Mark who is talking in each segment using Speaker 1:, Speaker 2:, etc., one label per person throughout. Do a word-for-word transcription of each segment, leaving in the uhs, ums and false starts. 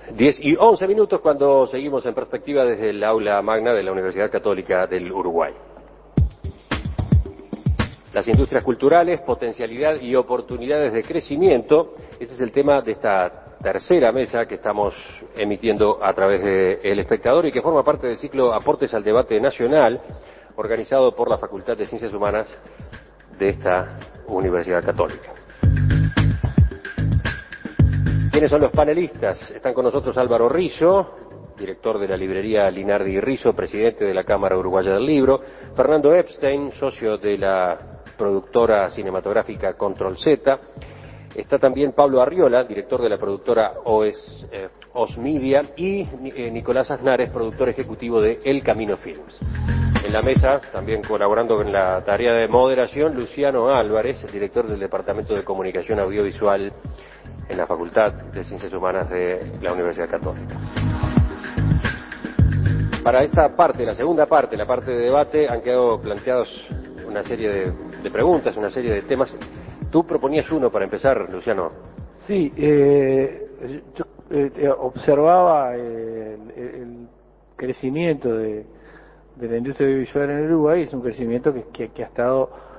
Speaker 1: diez y once minutos cuando seguimos en perspectiva desde el aula magna de la Universidad Católica del Uruguay. Las industrias culturales, potencialidad y oportunidades de crecimiento, ese es el tema de esta tercera mesa que estamos emitiendo a través de El Espectador y que forma parte del ciclo Aportes al Debate Nacional, organizado por la Facultad de Ciencias Humanas de esta Universidad Católica. ¿Quiénes son los panelistas? Están con nosotros Álvaro Rizzo, director de la librería Linardi y Rizzo, presidente de la Cámara Uruguaya del Libro; Fernando Epstein, socio de la productora cinematográfica Control Z; está también Pablo Arriola, director de la productora OS, eh, Os Media; y eh, Nicolás Aznares, productor ejecutivo de El Camino Films. En la mesa, también colaborando con la tarea de moderación, Luciano Álvarez, director del Departamento de Comunicación Audiovisual en la Facultad de Ciencias Humanas de la Universidad Católica. Para esta parte, la segunda parte, la parte de debate, han quedado planteados una serie de, de preguntas, una serie de temas. Tú proponías uno para empezar, Luciano.
Speaker 2: Sí, eh, yo eh, observaba el, el crecimiento de, de la industria audiovisual en Uruguay. Es un crecimiento que, que, que ha estado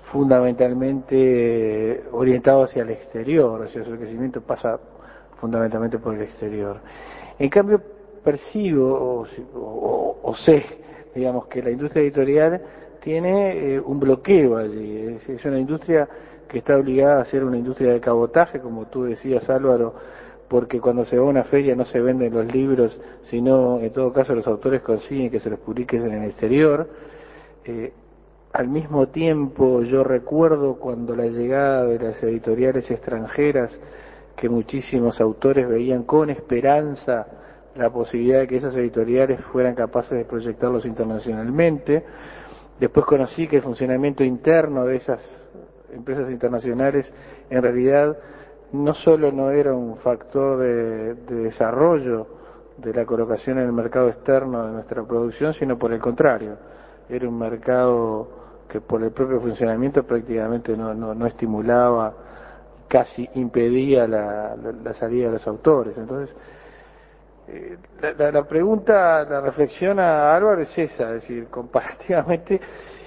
Speaker 2: fundamentalmente orientado hacia el exterior, o sea, su crecimiento pasa fundamentalmente por el exterior. En cambio, percibo o, o, o sé, digamos, que la industria editorial tiene eh, un bloqueo allí. Es, es una industria que está obligada a ser una industria de cabotaje, como tú decías, Álvaro, porque cuando se va a una feria no se venden los libros, sino en todo caso los autores consiguen que se los publiquen en el exterior. Eh, Al mismo tiempo, yo recuerdo cuando la llegada de las editoriales extranjeras, que muchísimos autores veían con esperanza la posibilidad de que esas editoriales fueran capaces de proyectarlos internacionalmente. Después conocí que el funcionamiento interno de esas empresas internacionales en realidad no solo no era un factor de, de desarrollo de la colocación en el mercado externo de nuestra producción, sino por el contrario, era un mercado que por el propio funcionamiento prácticamente no, no, no estimulaba, casi impedía la, la, la salida de los autores. Entonces, eh, la, la, la pregunta, la reflexión a Álvaro es esa, es decir, comparativamente,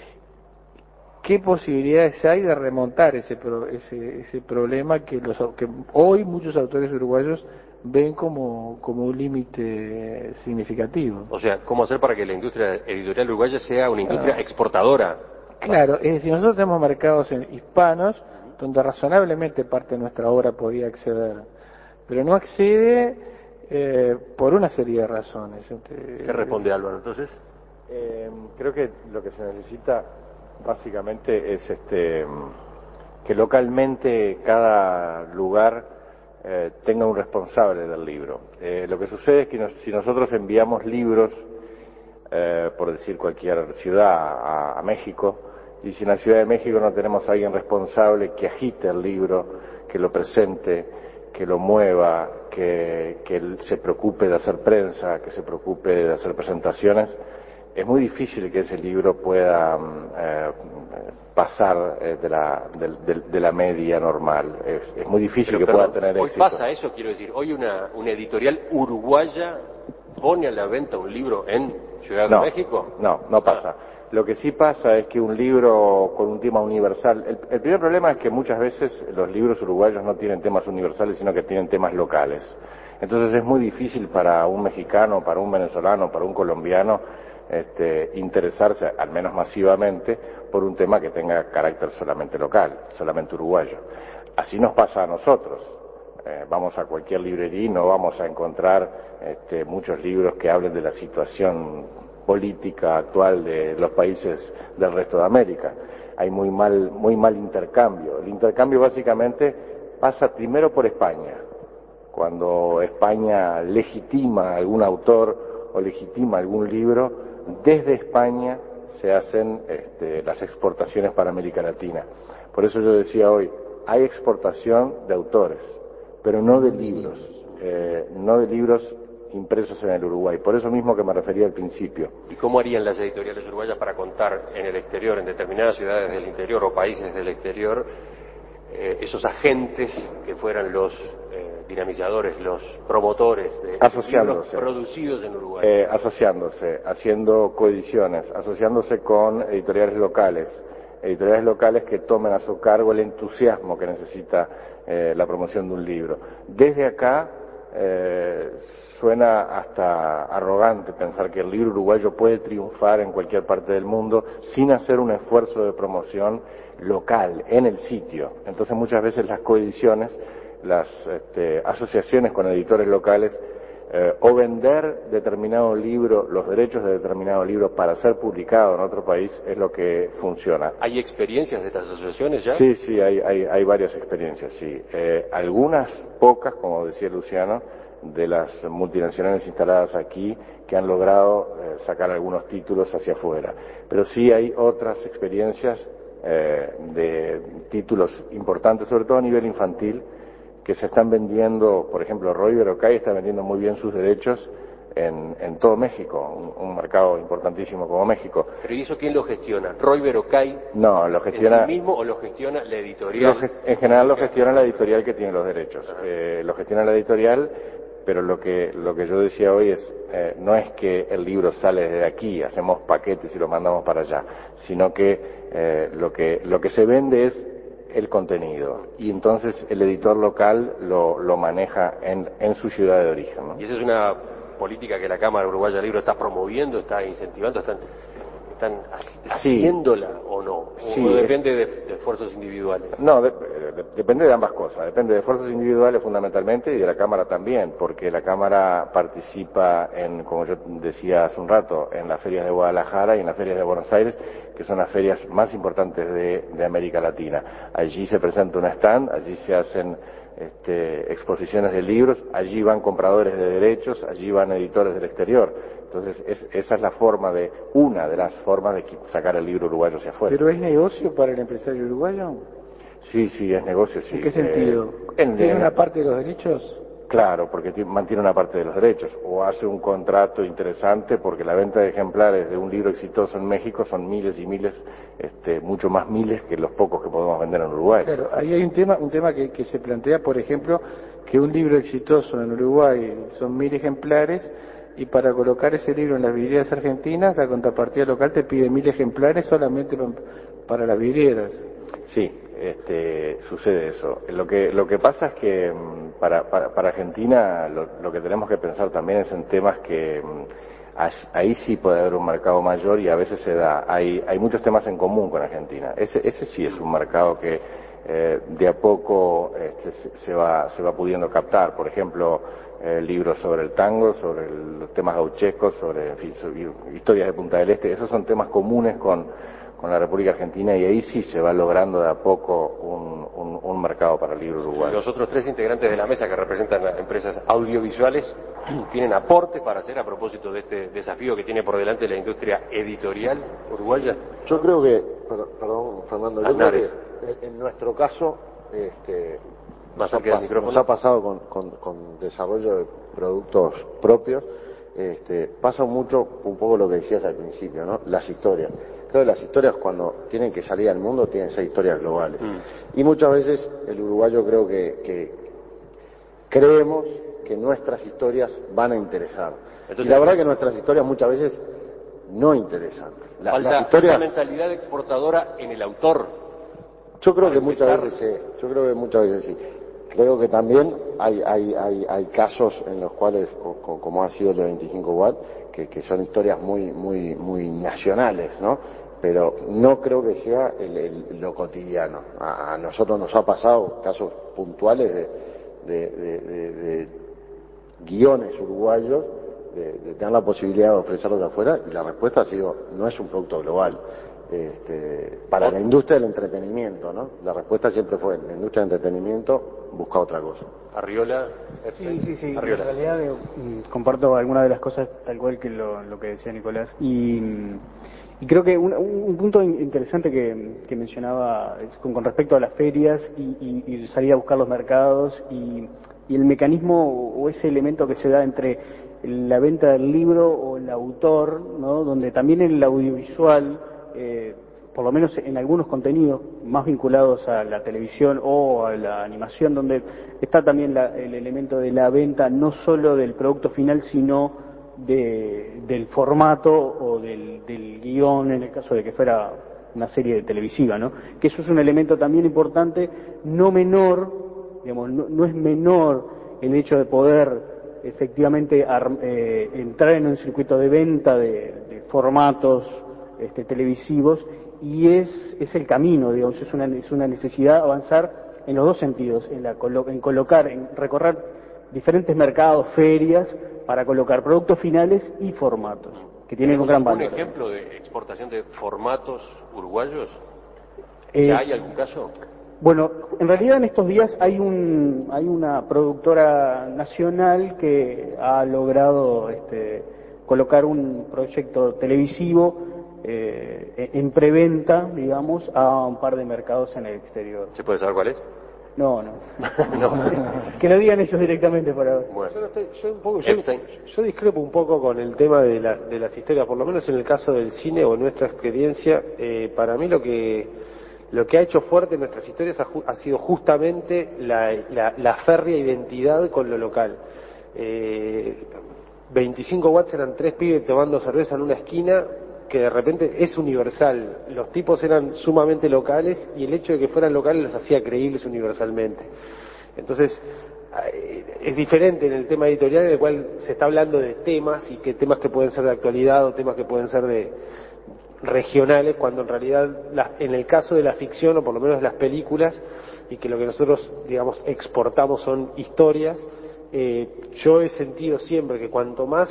Speaker 2: ¿qué posibilidades hay de remontar ese, pro, ese, ese problema que, los, que hoy muchos autores uruguayos ven como, como un límite significativo?
Speaker 1: O sea, ¿cómo hacer para que la industria editorial uruguaya sea una industria ah. exportadora?
Speaker 2: Claro, es decir, nosotros tenemos mercados hispanos donde razonablemente parte de nuestra obra podía acceder, pero no accede eh, por una serie de razones.
Speaker 1: ¿Qué responde Álvaro entonces?
Speaker 3: Eh, creo que lo que se necesita básicamente es este que localmente cada lugar eh, tenga un responsable del libro. Eh, lo que sucede es que nos, si nosotros enviamos libros, eh, por decir cualquier ciudad, a, a México, y si en la Ciudad de México no tenemos a alguien responsable que agite el libro, que lo presente, que lo mueva, que, que se preocupe de hacer prensa, que se preocupe de hacer presentaciones, es muy difícil que ese libro pueda eh, pasar eh, de, la, de, de, de la media normal. Es, es muy difícil
Speaker 1: Pero,
Speaker 3: que
Speaker 1: perdón,
Speaker 3: pueda tener
Speaker 1: hoy
Speaker 3: éxito.
Speaker 1: Hoy pasa eso, quiero decir, hoy una, una editorial uruguaya pone a la venta un libro en Ciudad
Speaker 3: no,
Speaker 1: de México.
Speaker 3: No, no pasa. Ah. Lo que sí pasa es que un libro con un tema universal, el, el primer problema es que muchas veces los libros uruguayos no tienen temas universales, sino que tienen temas locales. Entonces es muy difícil para un mexicano, para un venezolano, para un colombiano, este, interesarse, al menos masivamente, por un tema que tenga carácter solamente local, solamente uruguayo. Así nos pasa a nosotros. Eh, vamos a cualquier librería y no vamos a encontrar este, muchos libros que hablen de la situación política actual de los países del resto de América. Hay muy mal, muy mal intercambio. El intercambio básicamente pasa primero por España. Cuando España legitima algún autor o legitima algún libro, desde España se hacen este, las exportaciones para América Latina. Por eso yo decía hoy, hay exportación de autores, pero no de libros, eh, no de libros impresos en el Uruguay. Por eso mismo que me refería al principio.
Speaker 1: ¿Y cómo harían las editoriales uruguayas para contar en el exterior, en determinadas ciudades del interior o países del exterior, eh, esos agentes que fueran los eh, dinamizadores, los promotores de
Speaker 3: asociándose,
Speaker 1: libros producidos en Uruguay.
Speaker 3: Eh, asociándose, haciendo coediciones, asociándose con editoriales locales, editoriales locales que tomen a su cargo el entusiasmo que necesita eh, la promoción de un libro. Desde acá eh, suena hasta arrogante pensar que el libro uruguayo puede triunfar en cualquier parte del mundo sin hacer un esfuerzo de promoción local, en el sitio. Entonces muchas veces las coediciones, las este, asociaciones con editores locales, eh, o vender determinado libro, los derechos de determinado libro para ser publicado en otro país es lo que funciona.
Speaker 1: ¿Hay experiencias de estas asociaciones ya?
Speaker 3: Sí, sí, hay, hay, hay varias experiencias, sí. Eh, algunas pocas, como decía Luciano, de las multinacionales instaladas aquí que han logrado eh, sacar algunos títulos hacia afuera. Pero sí hay otras experiencias eh, de títulos importantes, sobre todo a nivel infantil, que se están vendiendo. Por ejemplo, Roy Verocay está vendiendo muy bien sus derechos en, en todo México, un, un mercado importantísimo como México.
Speaker 1: ¿Pero y eso quién lo gestiona? ¿Roy Verocay
Speaker 3: no, lo gestiona,
Speaker 1: en sí mismo o lo gestiona la editorial?
Speaker 3: Lo, en general lo gestiona la editorial que tiene los derechos. Eh, lo gestiona la editorial, pero lo que, lo que yo decía hoy es, eh, no es que el libro sale desde aquí, hacemos paquetes y lo mandamos para allá, sino que, eh, lo que lo que se vende es el contenido, y entonces el editor local lo, lo maneja en, en su ciudad de origen, ¿no?
Speaker 1: Y esa es una política que la Cámara Uruguaya del Libro está promoviendo, está incentivando, están, están haciéndola sí. o no,
Speaker 3: sí,
Speaker 1: o depende
Speaker 3: es...
Speaker 1: de, de esfuerzos individuales.
Speaker 3: No, de, de, depende de ambas cosas, depende de esfuerzos individuales fundamentalmente y de la Cámara también, porque la Cámara participa en, como yo decía hace un rato, en las ferias de Guadalajara y en las ferias de Buenos Aires, que son las ferias más importantes de, de América Latina. Allí se presenta un stand, allí se hacen este, exposiciones de libros, allí van compradores de derechos, allí van editores del exterior. Entonces, es, esa es la forma de, una de las formas de sacar el libro uruguayo hacia afuera.
Speaker 2: ¿Pero es negocio para el empresario uruguayo?
Speaker 3: Sí, sí, es negocio, sí.
Speaker 2: ¿En qué sentido?
Speaker 3: Eh, en,
Speaker 2: ¿Tiene
Speaker 3: en,
Speaker 2: una parte de los derechos?
Speaker 3: Claro, porque mantiene una parte de los derechos, o hace un contrato interesante, porque la venta de ejemplares de un libro exitoso en México son miles y miles, este, mucho más miles que los pocos que podemos vender en Uruguay.
Speaker 2: Claro, ahí hay un tema, un tema que, que se plantea, por ejemplo, que un libro exitoso en Uruguay son mil ejemplares, y para colocar ese libro en las vidrieras argentinas, la contrapartida local te pide mil ejemplares solamente para las vidrieras.
Speaker 3: Sí, este, sucede eso. Lo que, lo que pasa es que para, para, para Argentina lo, lo que tenemos que pensar también es en temas que ahí sí puede haber un mercado mayor, y a veces se da. Hay, hay muchos temas en común con Argentina. Ese, ese sí es un mercado que eh, de a poco este, se, se, va, se va pudiendo captar. Por ejemplo, eh, libros sobre el tango, sobre el, los temas gauchescos, sobre, en fin, sobre historias de Punta del Este. Esos son temas comunes con con la República Argentina, y ahí sí se va logrando de a poco un, un, un mercado para el libro uruguayo.
Speaker 1: Los otros tres integrantes de la mesa que representan a empresas audiovisuales tienen aportes para hacer a propósito de este desafío que tiene por delante la industria editorial uruguaya.
Speaker 4: Yo creo que, perdón Fernando, yo creo que en nuestro caso este, nos, ha pas, nos ha pasado con, con, con desarrollo de productos propios, este, pasa mucho un poco lo que decías al principio, ¿no? Las historias. Creo que las historias, cuando tienen que salir al mundo, tienen que ser historias globales. Mm. Y muchas veces el uruguayo creo que, que creemos que nuestras historias van a interesar. Entonces, y la verdad que nuestras historias muchas veces no interesan.
Speaker 1: La, falta las historias... una mentalidad exportadora en el autor.
Speaker 4: Yo creo que muchas veces sí. Yo creo que muchas veces sí. Creo que también hay, hay, hay, hay casos en los cuales, como ha sido el de veinticinco watt, que, que son historias muy, muy, muy nacionales, ¿no? Pero no creo que sea el, el, lo cotidiano. A, a nosotros nos ha pasado casos puntuales de, de, de, de, de guiones uruguayos, de, de tener la posibilidad de ofrecerlos de afuera, y la respuesta ha sido, no es un producto global. Este, para la industria del entretenimiento, ¿no? La respuesta siempre fue, la industria del entretenimiento busca otra cosa.
Speaker 1: Arriola.
Speaker 5: Sí, sí, sí.
Speaker 1: Arriola.
Speaker 5: En realidad eh, comparto algunas de las cosas tal cual que lo, lo que decía Nicolás. Y, y creo que un, un punto interesante que, que mencionaba es con, con respecto a las ferias y, y, y salir a buscar los mercados y, y el mecanismo o ese elemento que se da entre la venta del libro o el autor, ¿no? Donde también el audiovisual Eh, por lo menos en algunos contenidos más vinculados a la televisión o a la animación, donde está también la, el elemento de la venta, no solo del producto final, sino de, del formato o del, del guión, en el caso de que fuera una serie televisiva, ¿no? Que eso es un elemento también importante, no menor, digamos, no, no es menor el hecho de poder efectivamente eh, entrar en un circuito de venta de, de formatos este, televisivos, y es, es el camino, digamos, es una, es una necesidad avanzar en los dos sentidos, en, la, en colocar, en recorrer diferentes mercados, ferias, para colocar productos finales y formatos, que tienen un gran valor.
Speaker 1: ¿Un ejemplo de exportación de formatos uruguayos?
Speaker 5: Eh,
Speaker 1: ¿Ya hay algún caso?
Speaker 5: Bueno, en realidad en estos días hay un hay una productora nacional que ha logrado este, colocar un proyecto televisivo eh, en preventa, digamos, a un par de mercados en el exterior.
Speaker 1: ¿Se puede saber cuál es?
Speaker 5: No, no.
Speaker 1: No.
Speaker 5: Que lo digan ellos directamente por ahora.
Speaker 6: Bueno. Yo, no estoy, yo, un poco, yo, yo discrepo un poco con el tema de, la, de las historias, por lo menos en el caso del cine o nuestra experiencia. Eh, para mí lo que lo que ha hecho fuerte nuestras historias ha, ha sido justamente la, la, la férrea identidad con lo local. Eh, veinticinco watts eran tres pibes tomando cerveza en una esquina, que de repente es universal. Los tipos eran sumamente locales y el hecho de que fueran locales los hacía creíbles universalmente. Entonces, es diferente en el tema editorial, en el cual se está hablando de temas, y que temas que pueden ser de actualidad o temas que pueden ser de regionales, cuando en realidad la, en el caso de la ficción, o por lo menos las películas, y que lo que nosotros, digamos, exportamos son historias, eh, yo he sentido siempre que cuanto más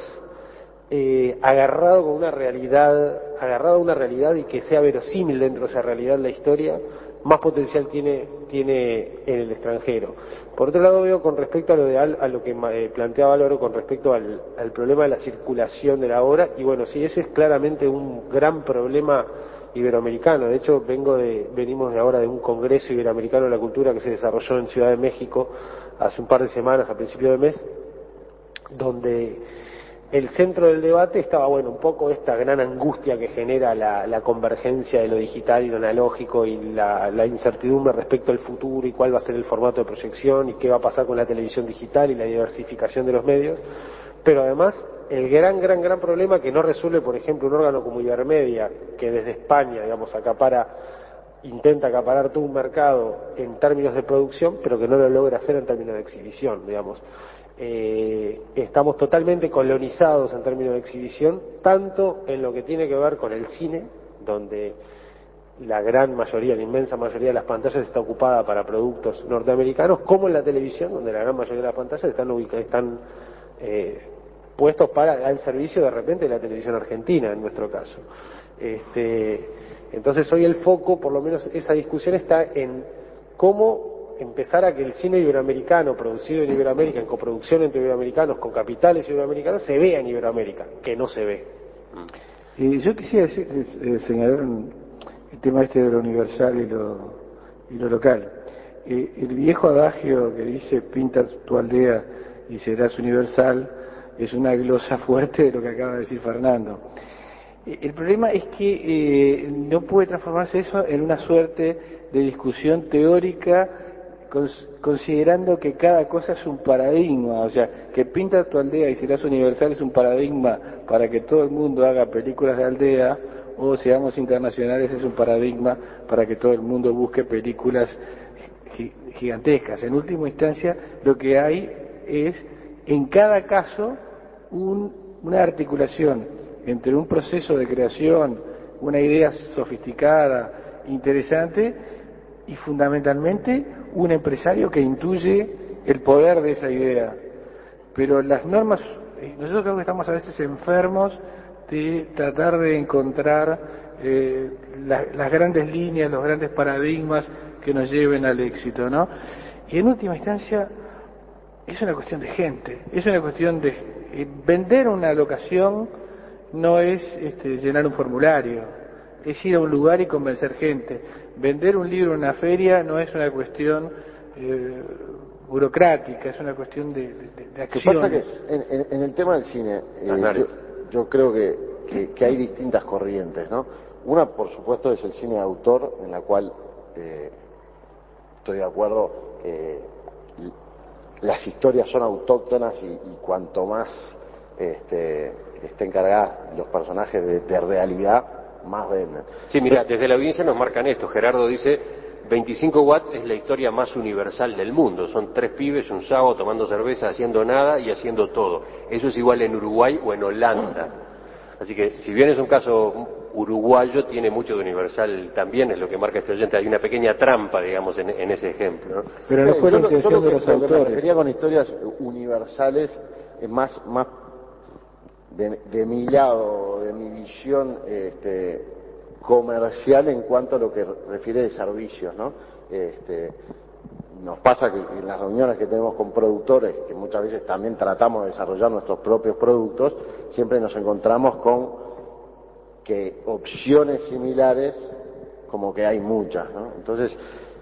Speaker 6: Eh, agarrado con una realidad, agarrado a una realidad y que sea verosímil dentro de esa realidad la historia, más potencial tiene, tiene en el extranjero. Por otro lado, veo con respecto a lo de a lo que eh, planteaba Álvaro con respecto al, al problema de la circulación de la obra, y bueno, sí, ese es claramente un gran problema iberoamericano. De hecho, vengo de, venimos de ahora de un congreso iberoamericano de la cultura que se desarrolló en Ciudad de México hace un par de semanas, a principio de mes, donde el centro del debate estaba, bueno, un poco esta gran angustia que genera la, la convergencia de lo digital y lo analógico, y la, la incertidumbre respecto al futuro y cuál va a ser el formato de proyección y qué va a pasar con la televisión digital y la diversificación de los medios. Pero además, el gran, gran, gran problema que no resuelve, por ejemplo, un órgano como Ibermedia, que desde España, digamos, acapara, intenta acaparar todo un mercado en términos de producción, pero que no lo logra hacer en términos de exhibición, digamos. Eh, estamos totalmente colonizados en términos de exhibición, tanto en lo que tiene que ver con el cine, donde la gran mayoría, la inmensa mayoría de las pantallas está ocupada para productos norteamericanos, como en la televisión, donde la gran mayoría de las pantallas están ubicadas, están eh, puestos para al servicio de repente de la televisión argentina, en nuestro caso. Este, entonces hoy el foco, por lo menos esa discusión, está en cómo empezar a que el cine iberoamericano, producido en Iberoamérica, en coproducción entre iberoamericanos, con capitales iberoamericanos, se vea en Iberoamérica, que no se ve.
Speaker 2: Eh, yo quisiera decir, eh, señalar un, el tema este de lo universal y lo, y lo local. Eh, el viejo adagio que dice pinta tu aldea y serás universal es una glosa fuerte de lo que acaba de decir Fernando. Eh, el problema es que eh, no puede transformarse eso en una suerte de discusión teórica, considerando que cada cosa es un paradigma, o sea, que pinta tu aldea y serás universal es un paradigma para que todo el mundo haga películas de aldea, o seamos internacionales es un paradigma para que todo el mundo busque películas gigantescas. En última instancia, lo que hay es, en cada caso, un, una articulación entre un proceso de creación, una idea sofisticada, interesante, y fundamentalmente un empresario que intuye el poder de esa idea. Pero las normas, nosotros creo que estamos a veces enfermos de tratar de encontrar eh, la, las grandes líneas, los grandes paradigmas que nos lleven al éxito, ¿no? Y en última instancia es una cuestión de gente, es una cuestión de eh, vender una locación no es este, llenar un formulario, es ir a un lugar y convencer gente. Vender un libro en una feria no es una cuestión eh, burocrática, es una cuestión de, de, de acciones.
Speaker 4: Lo que pasa que en, en, en el tema del cine, eh, yo, yo creo que, que, que hay distintas corrientes, ¿no? Una, por supuesto, es el cine de autor, en la cual eh, estoy de acuerdo, eh, las historias son autóctonas y, y cuanto más este, estén cargadas los personajes de, de realidad, más venden.
Speaker 1: Sí, mira, desde la audiencia nos marcan esto. Gerardo dice, veinticinco watts es la historia más universal del mundo. Son tres pibes un sábado tomando cerveza, haciendo nada y haciendo todo. Eso es igual en Uruguay o en Holanda. Así que, si bien es un caso uruguayo, tiene mucho de universal también, es lo que marca este oyente. Hay una pequeña trampa, digamos, en, en ese ejemplo, ¿no?
Speaker 2: Pero no fue la intención de los autores. Lo que me
Speaker 4: refería con historias universales es más, más de, de mi lado, de mi visión este, comercial en cuanto a lo que refiere de servicios, ¿no? Este, nos pasa que en las reuniones que tenemos con productores, que muchas veces también tratamos de desarrollar nuestros propios productos, siempre nos encontramos con que opciones similares, como que hay muchas, ¿no? Entonces,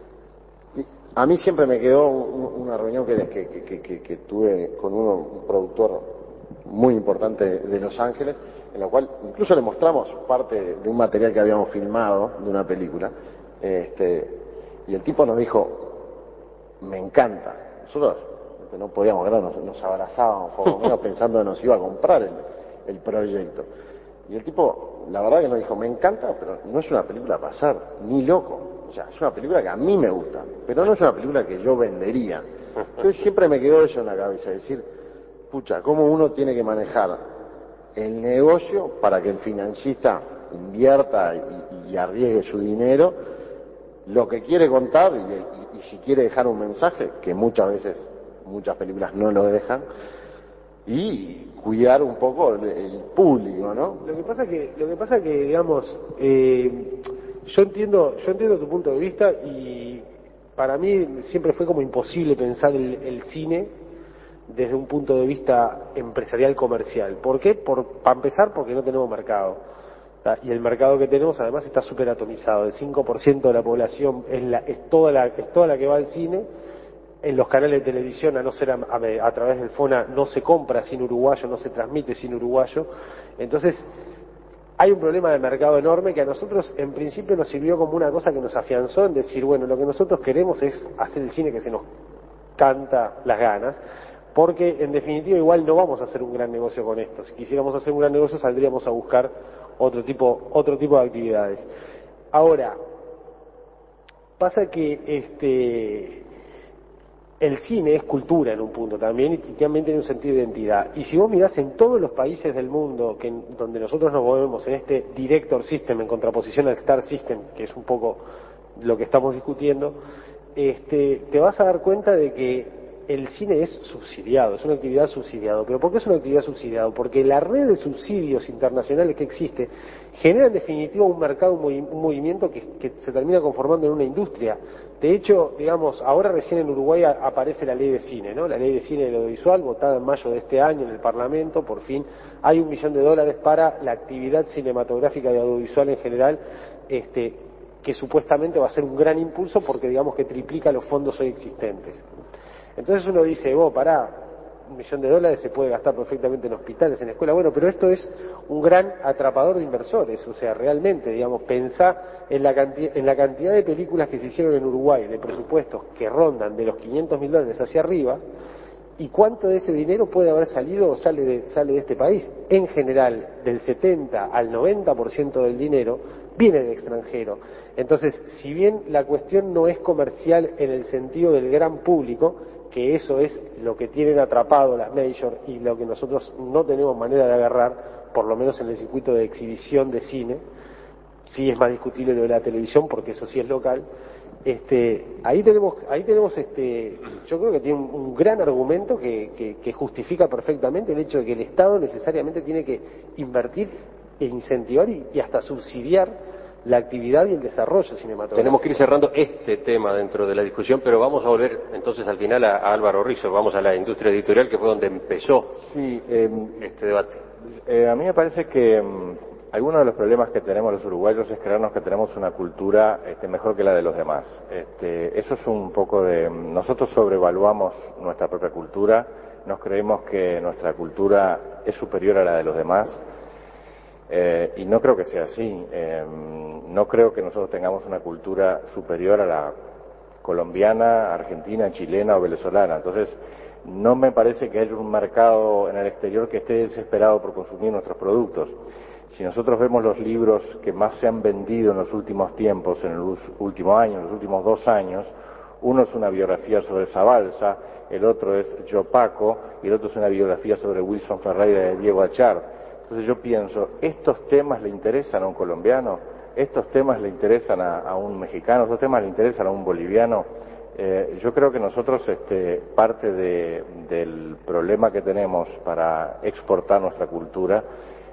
Speaker 4: a mí siempre me quedó un, una reunión que, que, que, que, que tuve con uno, un productor muy importante de Los Ángeles, en la cual incluso le mostramos parte de, de un material que habíamos filmado de una película, este, y el tipo nos dijo, me encanta. Nosotros no podíamos ver, nos, nos abrazábamos por lo menos pensando que nos iba a comprar el, el proyecto. Y el tipo, la verdad que nos dijo, me encanta, pero no es una película para hacer, ni loco. O sea, es una película que a mí me gusta, pero no es una película que yo vendería. Entonces siempre me quedó eso en la cabeza, decir, pucha, cómo uno tiene que manejar el negocio para que el financista invierta y, y arriesgue su dinero, lo que quiere contar y, y, y si quiere dejar un mensaje, que muchas veces, muchas películas no lo dejan, y cuidar un poco el, el público, ¿no?
Speaker 6: Lo que pasa que, lo que pasa que, digamos, eh, yo entiendo, yo entiendo tu punto de vista y para mí siempre fue como imposible pensar el, el cine desde un punto de vista empresarial comercial. ¿Por qué? Por, para empezar, porque no tenemos mercado. Y el mercado que tenemos además está súper atomizado. El cinco por ciento de la población es, la, es, toda la, es toda la que va al cine. En los canales de televisión, a no ser a, a, a través del FONA, no se compra sin uruguayo, no se transmite sin uruguayo. Entonces, hay un problema de mercado enorme que a nosotros en principio nos sirvió como una cosa que nos afianzó en decir, bueno, lo que nosotros queremos es hacer el cine que se nos canta las ganas, porque en definitiva igual no vamos a hacer un gran negocio con esto. Si quisiéramos hacer un gran negocio saldríamos a buscar otro tipo, otro tipo de actividades. Ahora, pasa que este el cine es cultura en un punto también y también tiene un sentido de identidad. Y si vos mirás en todos los países del mundo que, donde nosotros nos movemos en este Director System en contraposición al Star System, que es un poco lo que estamos discutiendo, este, te vas a dar cuenta de que el cine es subsidiado, es una actividad subsidiada. ¿Pero por qué es una actividad subsidiada? Porque la red de subsidios internacionales que existe genera en definitiva un mercado, un, movi- un movimiento que, que se termina conformando en una industria. De hecho, digamos, ahora recién en Uruguay a, aparece la ley de cine, ¿no? La ley de cine y audiovisual, votada en mayo de este año en el Parlamento, por fin hay un millón de dólares para la actividad cinematográfica y audiovisual en general, este, que supuestamente va a ser un gran impulso porque digamos que triplica los fondos hoy existentes. Entonces uno dice, vos, pará, un millón de dólares se puede gastar perfectamente en hospitales, en escuelas, bueno, pero esto es un gran atrapador de inversores, o sea, realmente, digamos, pensá en la, cantidad, en la cantidad de películas que se hicieron en Uruguay, de presupuestos que rondan de los quinientos mil dólares hacia arriba, y cuánto de ese dinero puede haber salido o sale de, sale de este país. En general, del setenta al noventa por ciento del dinero viene del extranjero. Entonces, si bien la cuestión no es comercial en el sentido del gran público, que eso es lo que tienen atrapado las majors y lo que nosotros no tenemos manera de agarrar, por lo menos en el circuito de exhibición de cine, sí es más discutible lo de la televisión porque eso sí es local. Este, ahí tenemos, ahí tenemos, este, yo creo que tiene un, un gran argumento que, que, que justifica perfectamente el hecho de que el Estado necesariamente tiene que invertir e incentivar y, y hasta subsidiar la actividad y el desarrollo cinematográfico.
Speaker 1: Tenemos que ir cerrando este tema dentro de la discusión, pero vamos a volver entonces al final a, a Álvaro Rizzo, vamos a la industria editorial que fue donde empezó
Speaker 3: sí, eh,
Speaker 1: este debate.
Speaker 3: Eh, a mí me parece que um, algunos de los problemas que tenemos los uruguayos es creernos que tenemos una cultura este, mejor que la de los demás. Este, eso es un poco de... Nosotros sobrevaluamos nuestra propia cultura, nos creemos que nuestra cultura es superior a la de los demás. Eh, y no creo que sea así. Eh, no creo que nosotros tengamos una cultura superior a la colombiana, argentina, chilena o venezolana. Entonces, no me parece que haya un mercado en el exterior que esté desesperado por consumir nuestros productos. Si nosotros vemos los libros que más se han vendido en los últimos tiempos, en los últimos años, en los últimos dos años, uno es una biografía sobre Zabalza, el otro es Yo Paco, y el otro es una biografía sobre Wilson Ferreira de Diego Achard. Entonces yo pienso, ¿estos temas le interesan a un colombiano? ¿Estos temas le interesan a, a un mexicano? ¿Estos temas le interesan a un boliviano? Eh, yo creo que nosotros, este, parte de, del problema que tenemos para exportar nuestra cultura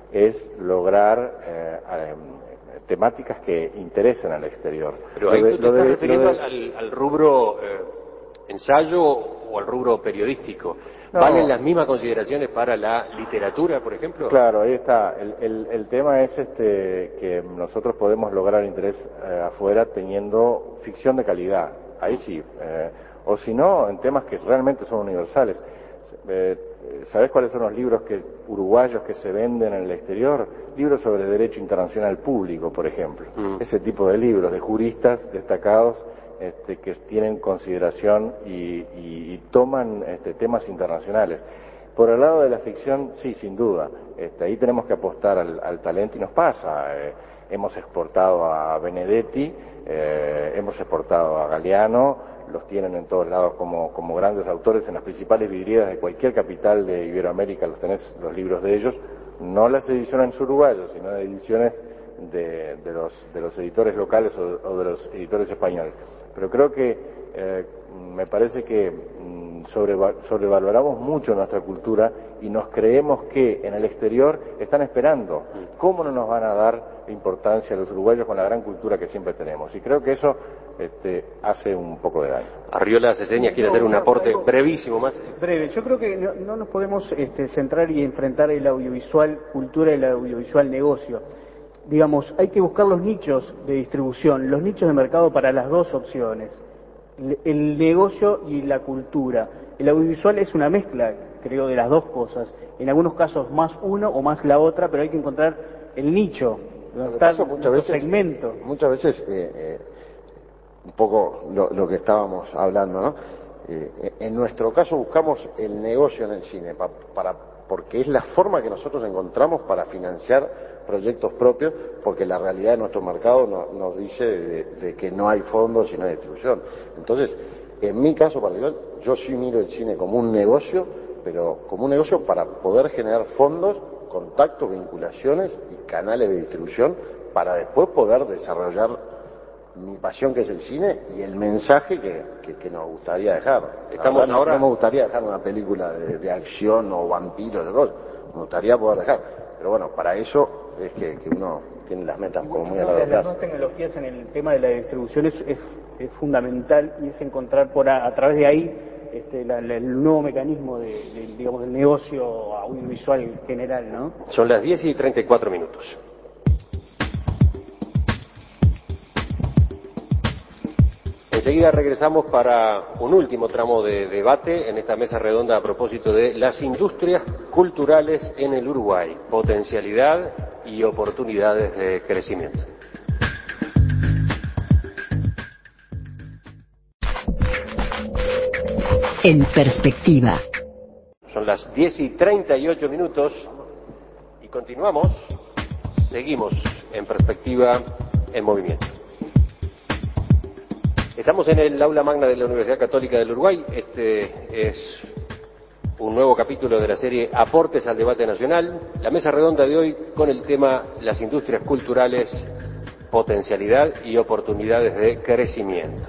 Speaker 3: es lograr eh, eh, temáticas que interesen al exterior.
Speaker 1: Pero ahí tú te estás refiriendo de... al, al rubro eh, ensayo o al rubro periodístico. No. ¿Valen las mismas consideraciones para la literatura, por ejemplo?
Speaker 3: Claro, ahí está. El, el, el tema es este que nosotros podemos lograr interés eh, afuera teniendo ficción de calidad. Ahí sí. Eh, o si no, en temas que realmente son universales. Eh, ¿Sabés cuáles son los libros que, uruguayos que se venden en el exterior? Libros sobre derecho internacional público, por ejemplo. Mm. Ese tipo de libros de juristas destacados este, que tienen consideración y, y, y toman este, temas internacionales. Por el lado de la ficción, sí, sin duda. Este, ahí tenemos que apostar al, al talento y nos pasa. Eh, hemos exportado a Benedetti, eh, hemos exportado a Galeano, los tienen en todos lados como, como grandes autores en las principales vidrieras de cualquier capital de Iberoamérica, los tenés los libros de ellos, no las ediciones uruguayas, sino ediciones de, de, los, de los editores locales o, o de los editores españoles. Pero creo que eh, me parece que mm, sobreva, sobrevaloramos mucho nuestra cultura y nos creemos que en el exterior están esperando. ¿Cómo no nos van a dar importancia a los uruguayos con la gran cultura que siempre tenemos? Y creo que eso este, hace un poco de daño.
Speaker 1: Arriola Ceseña quiere no, hacer un no, aporte no, brevísimo más.
Speaker 5: Breve, yo creo que no, no nos podemos este, centrar y enfrentar el audiovisual cultura y el audiovisual negocio. Digamos, hay que buscar los nichos de distribución, los nichos de mercado para las dos opciones, el, el negocio y la cultura. El audiovisual es una mezcla, creo, de las dos cosas. En algunos casos más uno o más la otra, pero hay que encontrar el nicho, donde está el segmento.
Speaker 4: Muchas veces, eh, eh, un poco lo, lo que estábamos hablando, ¿no? Eh, en nuestro caso buscamos el negocio en el cine, pa, para, porque es la forma que nosotros encontramos para financiar proyectos propios, porque la realidad de nuestro mercado no, nos dice de, de que no hay fondos y no hay distribución. Entonces, en mi caso particular, yo sí miro el cine como un negocio, pero como un negocio para poder generar fondos, contactos, vinculaciones y canales de distribución para después poder desarrollar mi pasión, que es el cine, y el mensaje que, que, que nos gustaría dejar.
Speaker 1: Estamos
Speaker 4: ahora,
Speaker 1: ahora...
Speaker 4: No me gustaría dejar una película de, de acción o vampiros, de cosas. Me gustaría poder dejar. Pero bueno, para eso es que, que uno tiene las metas como muy a largo plazo.
Speaker 5: Las nuevas tecnologías en el tema de la distribución es, es, es fundamental, y es encontrar por a, a través de ahí este, la, la, el nuevo mecanismo de, de, digamos, del negocio audiovisual general, ¿no?
Speaker 1: Son las diez y treinta y cuatro minutos. Enseguida regresamos para un último tramo de debate en esta mesa redonda a propósito de las industrias culturales en el Uruguay, potencialidad y oportunidades de crecimiento.
Speaker 7: En perspectiva.
Speaker 1: Son las diez y treinta y ocho minutos y continuamos, seguimos en perspectiva en movimiento. Estamos en el aula magna de la Universidad Católica del Uruguay. Este es un nuevo capítulo de la serie Aportes al Debate Nacional. La mesa redonda de hoy con el tema las industrias culturales, potencialidad y oportunidades de crecimiento.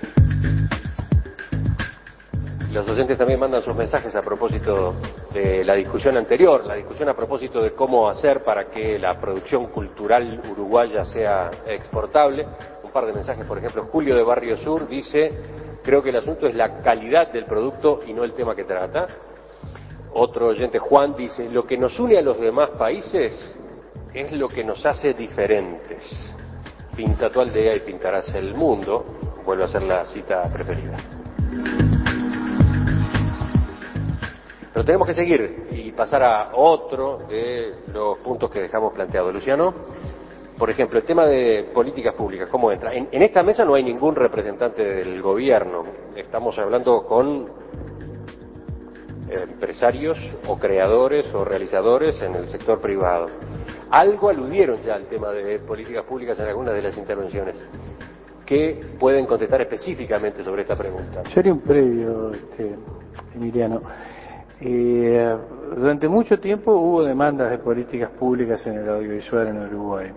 Speaker 1: Los docentes también mandan sus mensajes a propósito de la discusión anterior, la discusión a propósito de cómo hacer para que la producción cultural uruguaya sea exportable. Un par de mensajes, por ejemplo, Julio de Barrio Sur dice: creo que el asunto es la calidad del producto y no el tema que trata. Otro oyente, Juan, dice: lo que nos une a los demás países es lo que nos hace diferentes. Pinta tu aldea y pintarás el mundo. Vuelve a ser la cita preferida. Pero tenemos que seguir y pasar a otro de los puntos que dejamos planteados. Luciano, por ejemplo, el tema de políticas públicas, ¿cómo entra? En, en esta mesa no hay ningún representante del gobierno. Estamos hablando con empresarios o creadores o realizadores en el sector privado. Algo aludieron ya al tema de políticas públicas en algunas de las intervenciones. ¿Qué pueden contestar específicamente sobre esta pregunta?
Speaker 2: Yo haría un previo, este, Emiliano. Eh, durante mucho tiempo hubo demandas de políticas públicas en el audiovisual en Uruguay.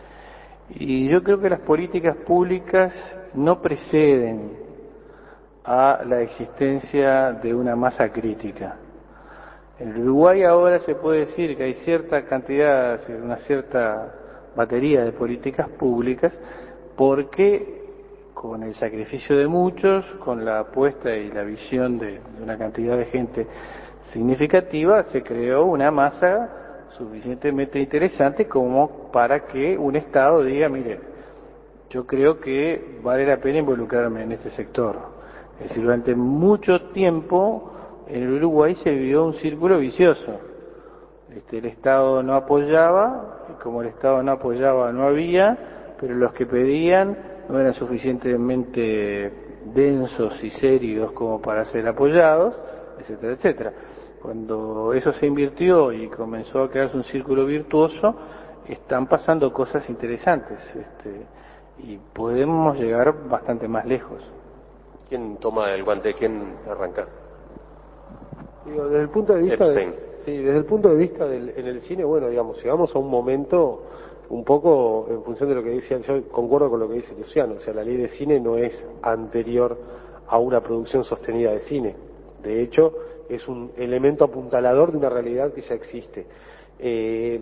Speaker 2: Y yo creo que las políticas públicas no preceden a la existencia de una masa crítica. En Uruguay ahora se puede decir que hay cierta cantidad, una cierta batería de políticas públicas, porque con el sacrificio de muchos, con la apuesta y la visión de, de una cantidad de gente significativa, se creó una masa suficientemente interesante como para que un Estado diga, mire, yo creo que vale la pena involucrarme en este sector. Es decir, durante mucho tiempo en el Uruguay se vivió un círculo vicioso. Este, el Estado no apoyaba, y como el Estado no apoyaba no había, pero los que pedían no eran suficientemente densos y serios como para ser apoyados, etcétera, etcétera. Cuando eso se invirtió y comenzó a crearse un círculo virtuoso, están pasando cosas interesantes, este, y podemos llegar bastante más lejos.
Speaker 1: ¿Quién toma el guante? ¿Quién arranca?
Speaker 6: Digo, desde el punto de vista de, sí, desde el punto de vista del, en el cine, bueno, digamos, llegamos a un momento un poco en función de lo que decía, yo concuerdo con lo que dice Luciano, o sea, la ley de cine no es anterior a una producción sostenida de cine. De hecho, es un elemento apuntalador de una realidad que ya existe. Eh,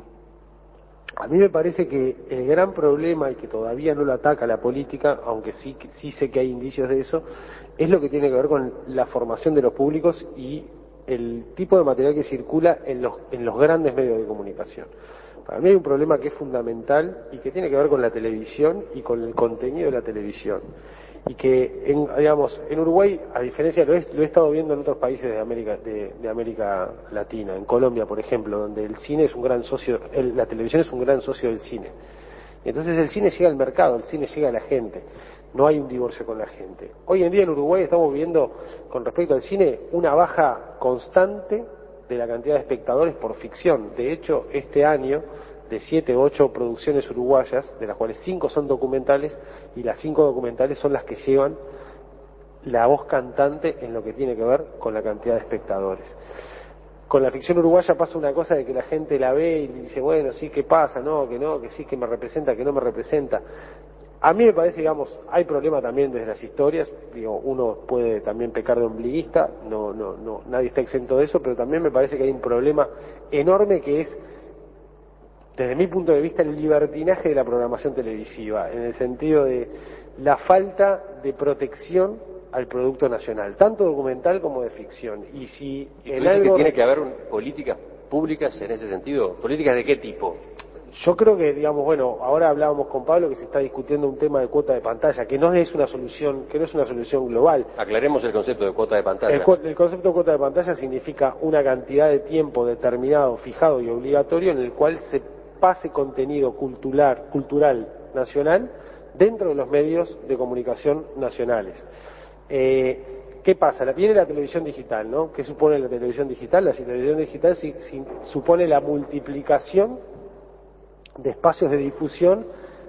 Speaker 6: a mí me parece que el gran problema, y que todavía no lo ataca la política, aunque sí, sí sé que hay indicios de eso, es lo que tiene que ver con la formación de los públicos y el tipo de material que circula en los, en los grandes medios de comunicación. Para mí hay un problema que es fundamental y que tiene que ver con la televisión y con el contenido de la televisión. Y que, en, digamos, en Uruguay, a diferencia, lo he, lo he estado viendo en otros países de América, de, de América Latina, en Colombia, por ejemplo, donde el cine es un gran socio, el, la televisión es un gran socio del cine. Entonces el cine llega al mercado, el cine llega a la gente. No hay un divorcio con la gente. Hoy en día en Uruguay estamos viendo, con respecto al cine, una baja constante de la cantidad de espectadores por ficción. De hecho, este año, de siete u ocho producciones uruguayas, de las cuales cinco son documentales, y las cinco documentales son las que llevan la voz cantante en lo que tiene que ver con la cantidad de espectadores. Con la ficción uruguaya pasa una cosa de que la gente la ve y dice, bueno, sí, ¿qué pasa? No, que no, que sí, que me representa, que no me representa. A mí me parece, digamos, hay problema también desde las historias, digo, uno puede también pecar de ombliguista, no, no, no, nadie está exento de eso, pero también me parece que hay un problema enorme que es, desde mi punto de vista, el libertinaje de la programación televisiva, en el sentido de la falta de protección al producto nacional, tanto documental como de ficción. Y si
Speaker 1: ¿Y tú dices que tiene que haber un, políticas públicas en ese sentido? ¿Políticas de qué tipo?
Speaker 6: Yo creo que, digamos, bueno, ahora hablábamos con Pablo que se está discutiendo un tema de cuota de pantalla, que no es una solución, que no es una solución global.
Speaker 1: Aclaremos el concepto de cuota de pantalla.
Speaker 6: El, el concepto de cuota de pantalla significa una cantidad de tiempo determinado, fijado y obligatorio en el cual se pase contenido cultural, cultural nacional dentro de los medios de comunicación nacionales. Eh, ¿Qué pasa? Viene la televisión digital, ¿no? ¿Qué supone la televisión digital? La televisión digital si, si, supone la multiplicación de espacios de difusión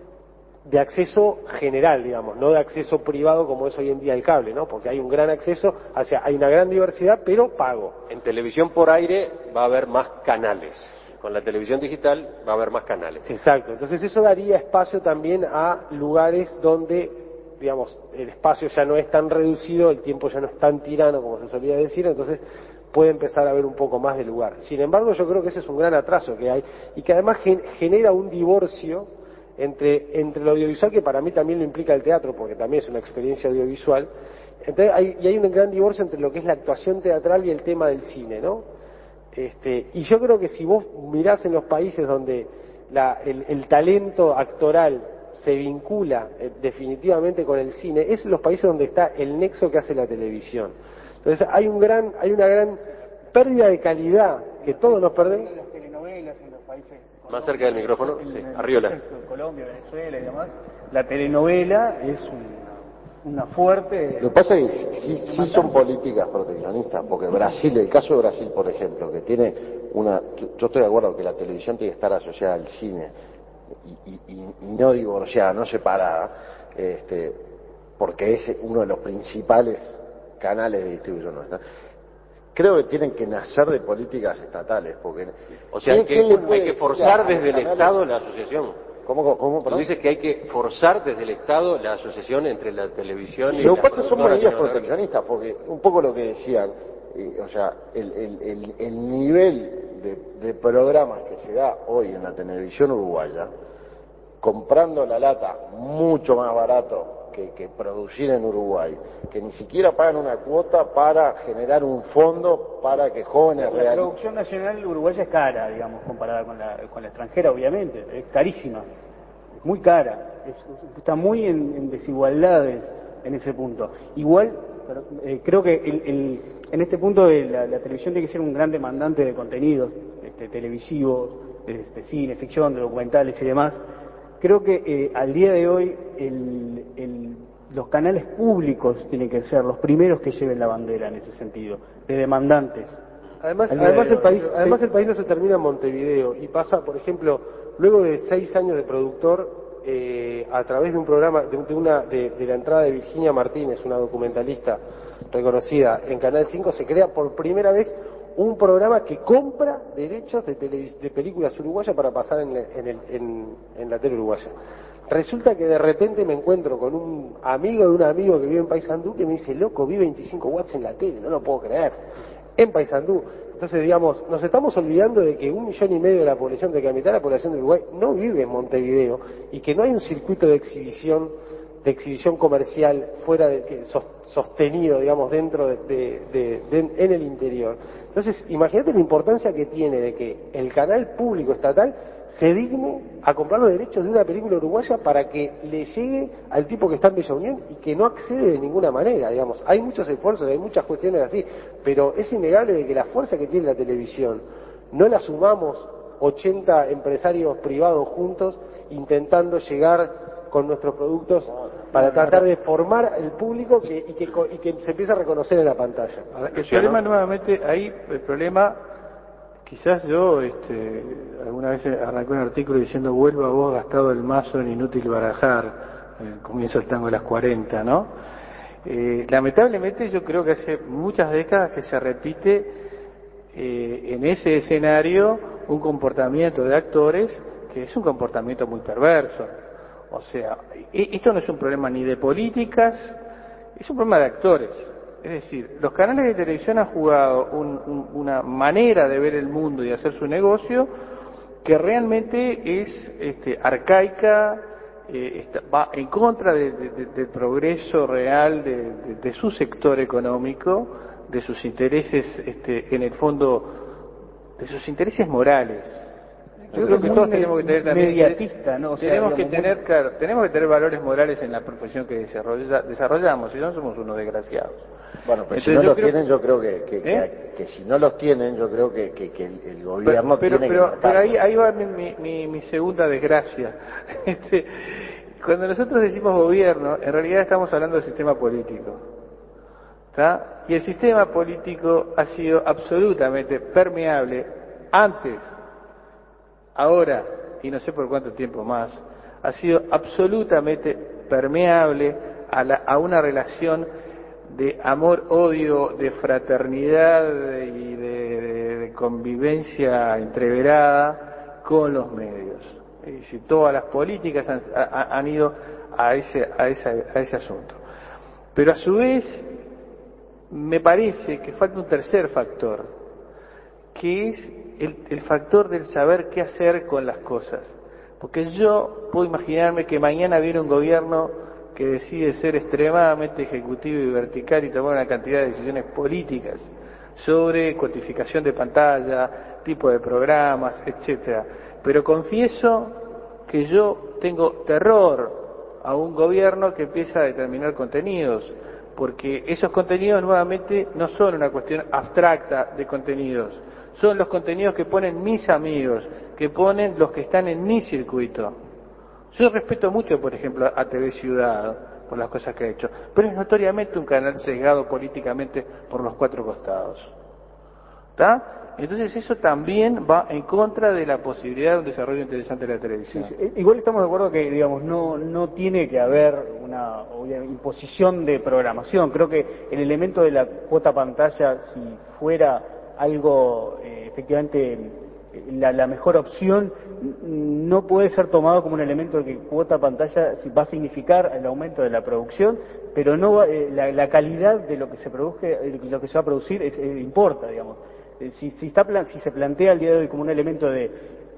Speaker 6: de acceso general, digamos, no de acceso privado como es hoy en día el cable, ¿no? Porque hay un gran acceso, o sea, hay una gran diversidad, pero pago.
Speaker 1: En televisión por aire va a haber más canales. Con la televisión digital va a haber más canales.
Speaker 6: Exacto. Entonces eso daría espacio también a lugares donde, digamos, el espacio ya no es tan reducido, el tiempo ya no es tan tirano como se solía decir, entonces puede empezar a haber un poco más de lugar. Sin embargo, yo creo que ese es un gran atraso que hay y que además gen- genera un divorcio entre, entre lo audiovisual, que para mí también lo implica el teatro, porque también es una experiencia audiovisual. Entonces hay, y hay un gran divorcio entre lo que es la actuación teatral y el tema del cine, ¿no? Este, y yo creo que si vos mirás en los países donde la, el, el talento actoral se vincula eh, definitivamente con el cine, es en los países donde está el nexo que hace la televisión. Entonces hay un gran, hay una gran pérdida de calidad que todos nos perdemos.
Speaker 5: Las telenovelas en los países...
Speaker 1: Más cerca del micrófono,
Speaker 5: en,
Speaker 1: sí,
Speaker 5: en,
Speaker 1: Arriola.
Speaker 5: En Colombia, Venezuela y demás, la telenovela es una, una fuerte...
Speaker 4: Lo que pasa es que sí, sí son políticas proteccionistas, porque Brasil, el caso de Brasil, por ejemplo, que tiene una... Yo estoy de acuerdo que la televisión tiene que estar asociada al cine, y, y, y no divorciada, no separada, este, porque es uno de los principales canales de distribución nuestra. Creo que tienen que nacer de políticas estatales, porque...
Speaker 1: O sea, hay que, hay que forzar desde el Estado la asociación.
Speaker 4: ¿Cómo, cómo,
Speaker 1: Tú dices que hay que forzar desde el Estado la asociación entre la televisión y
Speaker 4: lo
Speaker 1: la
Speaker 4: que pasa son medidas
Speaker 1: productora
Speaker 4: proteccionistas, porque un poco lo que decían, eh, o sea, el, el, el, el nivel de, de programas que se da hoy en la televisión uruguaya, comprando la lata mucho más barato que, que producir en Uruguay, que ni siquiera pagan una cuota para generar un fondo para que jóvenes
Speaker 5: La
Speaker 4: real...
Speaker 5: producción nacional uruguaya es cara, digamos, comparada con la, con la extranjera, obviamente, es carísima, es muy cara, es, está muy en, en desigualdades en ese punto. Igual, pero, eh, creo que el, el, en este punto de la, la televisión tiene que ser un gran demandante de contenidos este, televisivos, este, cine, ficción, de documentales y demás. Creo que eh, al día de hoy el, el, los canales públicos tienen que ser los primeros que lleven la bandera en ese sentido, de demandantes.
Speaker 6: Además, además el país, además el país no se termina en Montevideo y pasa, por ejemplo, luego de seis años de productor, eh, a través de un programa, de, de una, de, de la entrada de Virginia Martínez, una documentalista reconocida en Canal cinco, se crea por primera vez un programa que compra derechos de, televis de películas uruguayas para pasar en, en, el, en, en la tele uruguaya. Resulta que de repente me encuentro con un amigo de un amigo que vive en Paysandú que me dice, loco, vi veinticinco watts en la tele, no lo puedo creer, en Paysandú. Entonces, digamos, nos estamos olvidando de que un millón y medio de la población, de que la mitad de la población de Uruguay no vive en Montevideo y que no hay un circuito de exhibición de exhibición comercial fuera de que sostenido, digamos, dentro de, de, de, de en el interior. Entonces, imagínate la importancia que tiene de que el canal público estatal se digne a comprar los derechos de una película uruguaya para que le llegue al tipo que está en Bella Unión y que no accede de ninguna manera, digamos. Hay muchos esfuerzos, hay muchas cuestiones así, pero es innegable de que la fuerza que tiene la televisión no la sumamos ochenta empresarios privados juntos intentando llegar con nuestros productos para tratar de formar el público que, y, que, y que se empiece a reconocer en la pantalla.
Speaker 2: El problema nuevamente, ahí el problema, quizás yo este, alguna vez arranqué un artículo diciendo vuelva vos gastado el mazo en inútil barajar, eh, comienzo el tango de las cuarenta, ¿no? Eh, lamentablemente yo creo que hace muchas décadas que se repite eh, en ese escenario un comportamiento de actores que es un comportamiento muy perverso. O sea, esto no es un problema ni de políticas, es un problema de actores. Es decir, los canales de televisión han jugado un, un, una manera de ver el mundo y hacer su negocio que realmente es este, arcaica, eh, está, va en contra de, de, de, del progreso real de, de, de su sector económico, de sus intereses, este, en el fondo, de sus intereses morales. Yo creo que todos tenemos que tener también
Speaker 5: mediatista, ¿no? O sea,
Speaker 2: tenemos que
Speaker 5: digamos,
Speaker 2: tener,
Speaker 5: muy...
Speaker 2: claro, tenemos que tener valores morales en la profesión que desarrolla, desarrollamos, si no somos unos desgraciados.
Speaker 4: Bueno, pero
Speaker 2: Entonces,
Speaker 4: si no los
Speaker 2: creo...
Speaker 4: tienen, yo creo que, que,
Speaker 2: ¿Eh?
Speaker 4: que, que si no los tienen, yo creo que, que, que el, el gobierno
Speaker 2: pero,
Speaker 4: tiene
Speaker 2: pero,
Speaker 4: que
Speaker 2: pero, pero ahí, ahí va mi, mi, mi, mi segunda desgracia. Este, cuando nosotros decimos gobierno, en realidad estamos hablando del sistema político. ¿Tá? Y el sistema político ha sido absolutamente permeable antes, ahora, y no sé por cuánto tiempo más, ha sido absolutamente permeable a, la, a una relación de amor-odio, de fraternidad y de, de, de convivencia entreverada con los medios. Es decir, todas las políticas han, a, han ido a ese, a, esa, a ese asunto. Pero a su vez, me parece que falta un tercer factor, que es el, el factor del saber qué hacer con las cosas. Porque yo puedo imaginarme que mañana viene un gobierno que decide ser extremadamente ejecutivo y vertical y tomar una cantidad de decisiones políticas sobre cuantificación de pantalla, tipo de programas, etcétera. Pero confieso que yo tengo terror a un gobierno que empieza a determinar contenidos, porque esos contenidos nuevamente no son una cuestión abstracta de contenidos, son los contenidos que ponen mis amigos, que ponen los que están en mi circuito. Yo respeto mucho, por ejemplo, a T V Ciudad por las cosas que ha hecho, pero es notoriamente un canal sesgado políticamente por los cuatro costados. ¿Está? Entonces eso también va en contra de la posibilidad de un desarrollo interesante de la televisión.
Speaker 5: Sí, sí. Igual estamos de acuerdo que, digamos, no no tiene que haber una, una imposición de programación. Creo que el elemento de la cuota pantalla, si fuera algo eh, efectivamente la, la mejor opción, no puede ser tomado como un elemento de que cuota pantalla va a significar el aumento de la producción, pero no va, eh, la, la calidad de lo que se produce, lo que se va a producir es, eh, importa, digamos. Si, si, está, si se plantea el día de hoy como un elemento de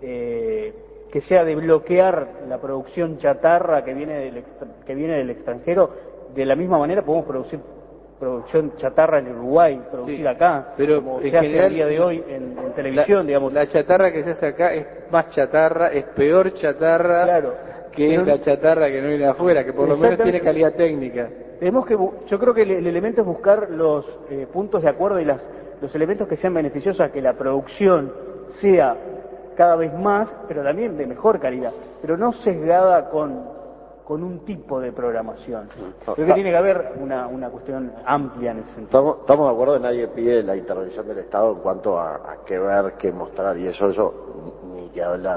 Speaker 5: eh, que sea de bloquear la producción chatarra que viene del extra, que viene del extranjero, de la misma manera podemos producir producción chatarra en Uruguay, producir sí, acá,
Speaker 2: pero
Speaker 5: como se hace
Speaker 2: general,
Speaker 5: el día de hoy en, en televisión,
Speaker 2: la,
Speaker 5: digamos.
Speaker 2: La chatarra que se hace acá es más chatarra, es peor chatarra
Speaker 5: claro,
Speaker 2: que pero, la chatarra que no viene de afuera, que por lo menos tiene calidad técnica.
Speaker 5: Tenemos que, yo creo que el, el elemento es buscar los eh, puntos de acuerdo y las los elementos que sean beneficiosos a que la producción sea cada vez más, pero también de mejor calidad, pero no sesgada con, con un tipo de programación. Creo que tiene que haber una, una cuestión amplia en ese sentido.
Speaker 4: Estamos, estamos de acuerdo, nadie pide la intervención del Estado en cuanto a, a qué ver, qué mostrar, y eso, eso ni, ni que hablar.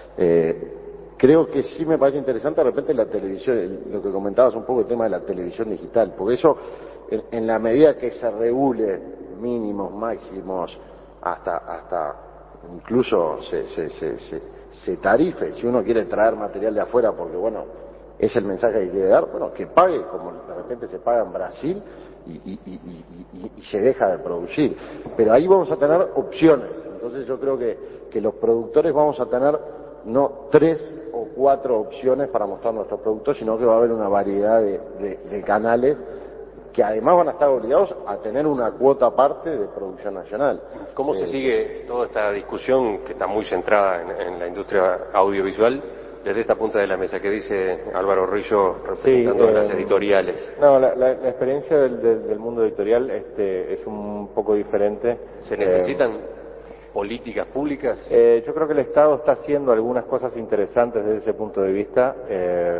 Speaker 4: Eh, creo que sí me parece interesante de repente la televisión, lo que comentabas un poco el tema de la televisión digital, porque eso, en, en la medida que se regule mínimos, máximos, hasta hasta incluso se, se, se, se, se tarife, si uno quiere traer material de afuera, porque bueno, es el mensaje que quiere dar, bueno, que pague, como de repente se paga en Brasil, y, y, y, y, y, y se deja de producir. Pero ahí vamos a tener opciones, entonces yo creo que, que los productores vamos a tener no tres o cuatro opciones para mostrar nuestros productos, sino que va a haber una variedad de, de, de canales que además van a estar obligados a tener una cuota aparte de producción nacional.
Speaker 1: ¿Cómo eh, se sigue toda esta discusión que está muy centrada en, en la industria audiovisual desde esta punta de la mesa? ¿Qué dice Álvaro Rillo representando sí, eh, las editoriales?
Speaker 3: No, la, la, la experiencia del, del, del mundo editorial este, es un poco diferente.
Speaker 1: ¿Se necesitan eh, políticas públicas?
Speaker 3: Eh, yo creo que el Estado está haciendo algunas cosas interesantes desde ese punto de vista. Eh,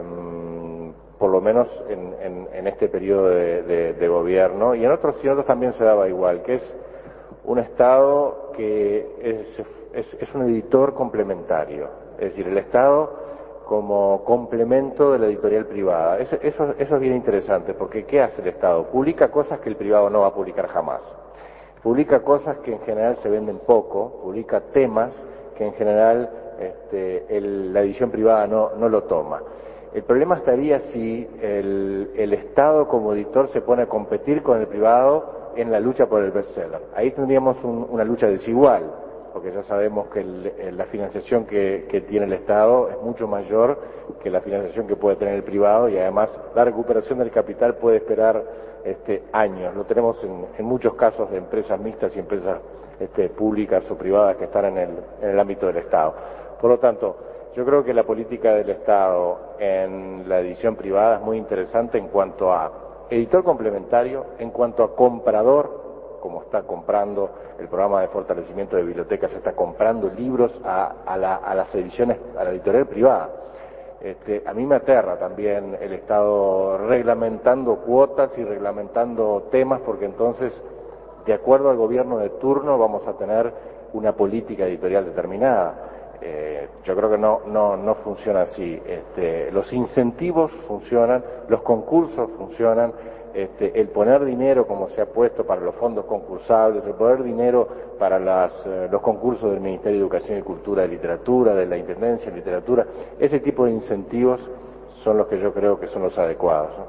Speaker 3: por lo menos en, en, en este periodo de, de, de gobierno, y en otros, y en otros también se daba igual, que es un Estado que es, es, es un editor complementario, es decir, el Estado como complemento de la editorial privada. Eso, eso, eso es bien interesante, porque ¿qué hace el Estado? Publica cosas que el privado no va a publicar jamás, publica cosas que en general se venden poco, publica temas que en general este, el, la edición privada no, no lo toma. El problema estaría si el, el Estado como editor se pone a competir con el privado en la lucha por el bestseller. Ahí tendríamos un, una lucha desigual, porque ya sabemos que el, la financiación que, que tiene el Estado es mucho mayor que la financiación que puede tener el privado, y además la recuperación del capital puede esperar este, años. Lo tenemos en, en muchos casos de empresas mixtas y empresas este, públicas o privadas que están en el, en el ámbito del Estado. Por lo tanto, yo creo que la política del Estado en la edición privada es muy interesante en cuanto a editor complementario, en cuanto a comprador, como está comprando el programa de fortalecimiento de bibliotecas, está comprando libros a, a, la, a las ediciones, a la editorial privada. Este, a mí me aterra también el Estado reglamentando cuotas y reglamentando temas, porque entonces, de acuerdo al gobierno de turno, vamos a tener una política editorial determinada. Eh, yo creo que no, no, no funciona así. Este, los incentivos funcionan, los concursos funcionan, este, el poner dinero como se ha puesto para los fondos concursables, el poner dinero para las, eh, los concursos del Ministerio de Educación y Cultura de Literatura, de la Intendencia de Literatura, ese tipo de incentivos son los que yo creo que son los adecuados, ¿no?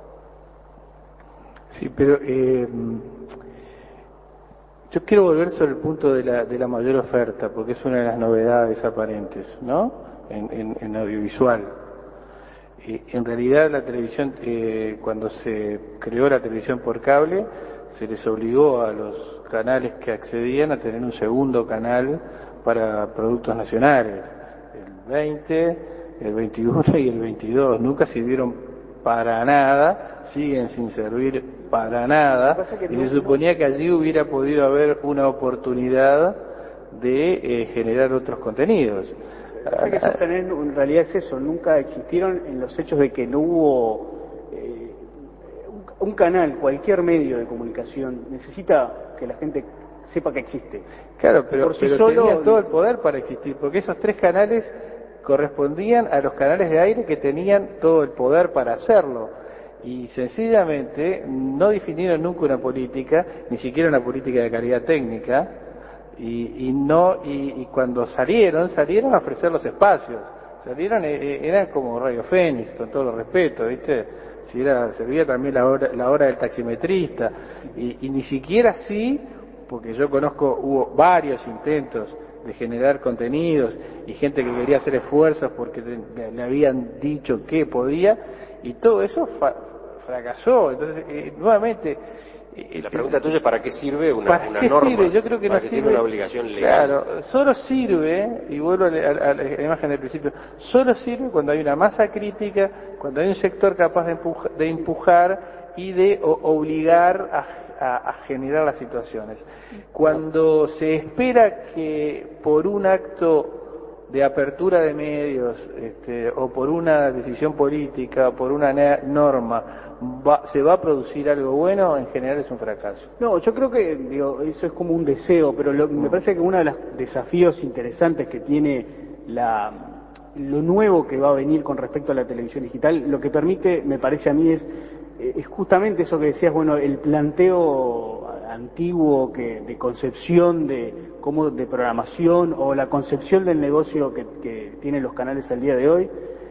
Speaker 2: Sí, pero eh, yo quiero volver sobre el punto de la, de la mayor oferta, porque es una de las novedades aparentes, ¿no? En, en, en audiovisual. Eh, en realidad la televisión, eh, cuando se creó la televisión por cable, se les obligó a los canales que accedían a tener un segundo canal para productos nacionales, el veinte, el veintiuno y el veintidós. Nunca sirvieron para nada, siguen sin servir para nada, y se suponía que allí hubiera podido haber una oportunidad de eh, generar otros contenidos.
Speaker 5: Lo que sostener en realidad es eso, nunca existieron en los hechos de que no hubo eh, un, un canal, cualquier medio de comunicación necesita que la gente sepa que existe.
Speaker 2: Claro, pero,
Speaker 5: por sí
Speaker 2: pero
Speaker 5: solo
Speaker 2: tenía todo el poder para existir, porque esos tres canales correspondían a los canales de aire que tenían todo el poder para hacerlo. Y sencillamente no definieron nunca una política, ni siquiera una política de calidad técnica, y, y no y, y cuando salieron, salieron a ofrecer los espacios. Salieron, eh, eran como Radio Fénix, con todo el respeto, ¿viste? Si era, servía también la hora, la hora del taximetrista, y, y ni siquiera así, porque yo conozco, hubo varios intentos de generar contenidos y gente que quería hacer esfuerzos porque le, le habían dicho que podía, y todo eso fa fracasó. Entonces, eh, nuevamente...
Speaker 1: Eh, la pregunta tuya es ¿para qué sirve una,
Speaker 2: ¿para
Speaker 1: una
Speaker 2: qué
Speaker 1: norma?
Speaker 2: Sirve? Yo creo que
Speaker 1: ¿Para
Speaker 2: no
Speaker 1: qué
Speaker 2: sirve,
Speaker 1: sirve una obligación legal?
Speaker 2: Claro, solo sirve, y vuelvo a la, a la imagen del principio, solo sirve cuando hay una masa crítica, cuando hay un sector capaz de, empuja, de empujar y de o, obligar a A, a generar las situaciones. Cuando se espera que por un acto de apertura de medios este, o por una decisión política, por una norma, va, se va a producir algo bueno, en general es un fracaso.
Speaker 5: No, yo creo que digo, eso es como un deseo, pero lo, me parece que uno de los desafíos interesantes que tiene la, lo nuevo que va a venir con respecto a la televisión digital, lo que permite, me parece a mí, es es justamente eso que decías, bueno, el planteo antiguo que de concepción de cómo de programación o la concepción del negocio que, que tienen los canales al día de hoy,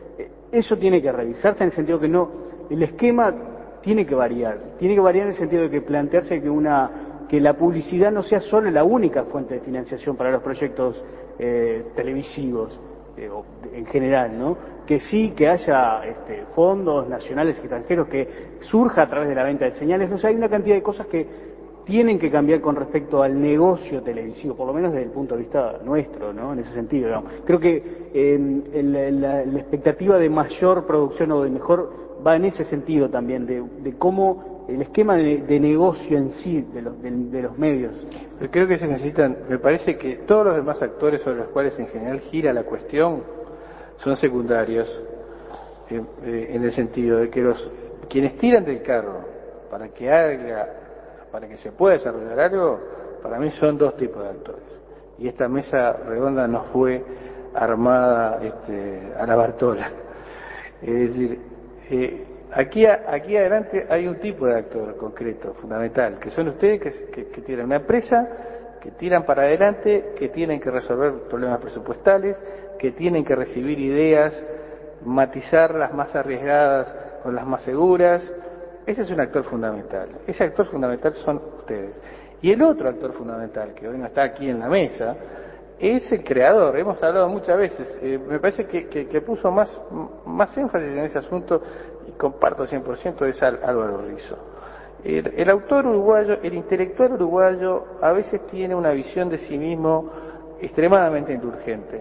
Speaker 5: eso tiene que revisarse en el sentido que no, el esquema tiene que variar, tiene que variar en el sentido de que plantearse que una que la publicidad no sea solo la única fuente de financiación para los proyectos eh, televisivos. Eh, en general, ¿no? Que sí, que haya este, fondos nacionales y extranjeros, que surja a través de la venta de señales. O sea, hay una cantidad de cosas que tienen que cambiar con respecto al negocio televisivo, por lo menos desde el punto de vista nuestro, ¿no? En ese sentido, ¿no? Creo que eh, el, la, la expectativa de mayor producción o de mejor va en ese sentido también, de, de cómo el esquema de, de negocio en sí de los, de, de los medios.
Speaker 2: Pero creo que se necesitan, me parece que todos los demás actores sobre los cuales en general gira la cuestión son secundarios, eh, eh, en el sentido de que los quienes tiran del carro para que haga, para que se pueda desarrollar algo, para mí son dos tipos de actores. Y esta mesa redonda no fue armada este, a la Bartola. Es decir, eh, Aquí, aquí adelante hay un tipo de actor concreto, fundamental, que son ustedes que, que, que tienen una empresa, que tiran para adelante, que tienen que resolver problemas presupuestales, que tienen que recibir ideas, matizar las más arriesgadas con las más seguras. Ese es un actor fundamental. Ese actor fundamental son ustedes. Y el otro actor fundamental, que hoy no está aquí en la mesa, es el creador. Hemos hablado muchas veces. Eh, me parece que, que, que puso más, más énfasis en ese asunto, y comparto cien por ciento, es Álvaro Rizo. El, el autor uruguayo, el intelectual uruguayo, a veces tiene una visión de sí mismo extremadamente indulgente.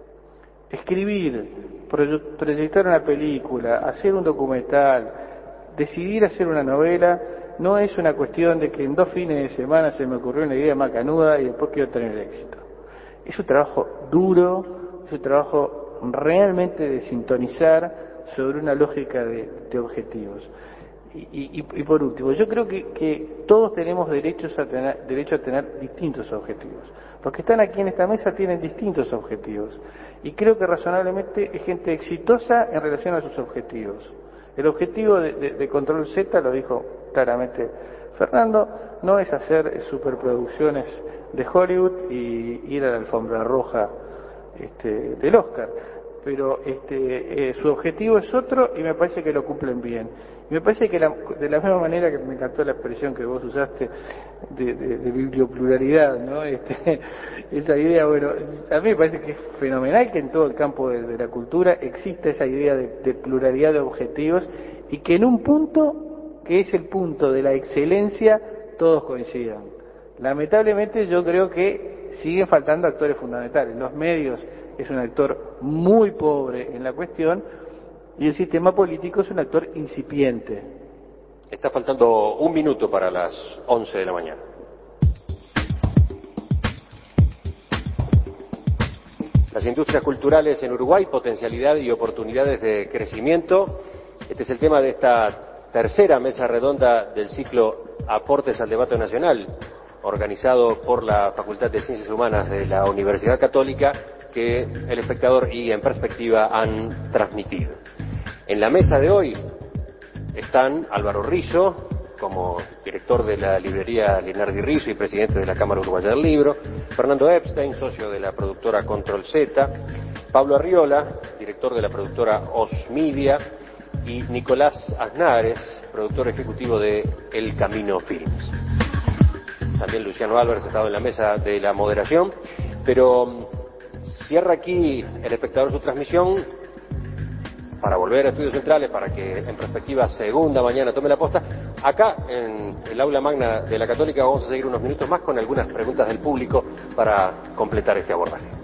Speaker 2: Escribir, proyectar una película, hacer un documental, decidir hacer una novela, no es una cuestión de que en dos fines de semana se me ocurrió una idea macanuda y después quiero tener éxito. Es un trabajo duro, es un trabajo realmente de sintonizar sobre una lógica de, de objetivos. Y, y, y por último, yo creo que, que todos tenemos derechos a tener, derecho a tener distintos objetivos. Los que están aquí en esta mesa tienen distintos objetivos. Y creo que razonablemente es gente exitosa en relación a sus objetivos. El objetivo de, de, de Control Z, lo dijo claramente Fernando, no es hacer superproducciones de Hollywood y ir a la alfombra roja este, del Oscar. Pero este, eh, su objetivo es otro y me parece que lo cumplen bien. Y me parece que la, de la misma manera que me encantó la expresión que vos usaste de, de, de bibliopluralidad, ¿no? Este, esa idea, bueno, a mí me parece que es fenomenal que en todo el campo de, de la cultura exista esa idea de, de pluralidad de objetivos y que en un punto, que es el punto de la excelencia, todos coincidan. Lamentablemente yo creo que siguen faltando actores fundamentales. Los medios es un actor muy pobre en la cuestión, y el sistema político es un actor incipiente.
Speaker 1: Está faltando un minuto para las once de la mañana. Las industrias culturales en Uruguay, potencialidad y oportunidades de crecimiento. Este es el tema de esta tercera mesa redonda del ciclo Aportes al Debate Nacional, organizado por la Facultad de Ciencias Humanas de la Universidad Católica, que El Espectador y En Perspectiva han transmitido. En la mesa de hoy están Álvaro Rizo, como director de la librería Linardi Rizo y presidente de la Cámara Uruguaya del Libro, Fernando Epstein, socio de la productora Control Z, Pablo Arriola, director de la productora Os Media, y Nicolás Aznares, productor ejecutivo de El Camino Films. También Luciano Álvarez ha estado en la mesa de la moderación, pero cierra aquí El Espectador su transmisión para volver a Estudios Centrales, para que En Perspectiva segunda mañana tome la posta. Acá, en el aula magna de la Católica, vamos a seguir unos minutos más con algunas preguntas del público para completar este abordaje.